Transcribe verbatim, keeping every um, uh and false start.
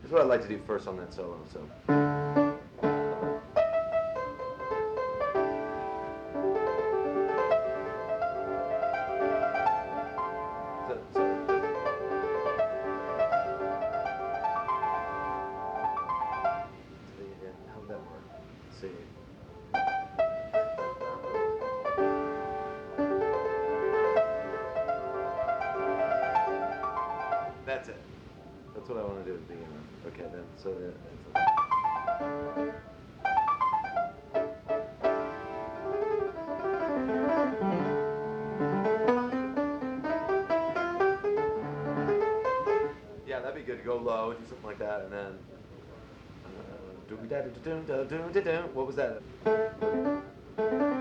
That's what I'd like to do first on that solo. So. So- so- Yeah, how would that work? Let's see. That's it. That's what I want to do at the beginning. Okay, then. So that. Yeah, that'd be good to go low, do something like that, and then. Uh, what was that?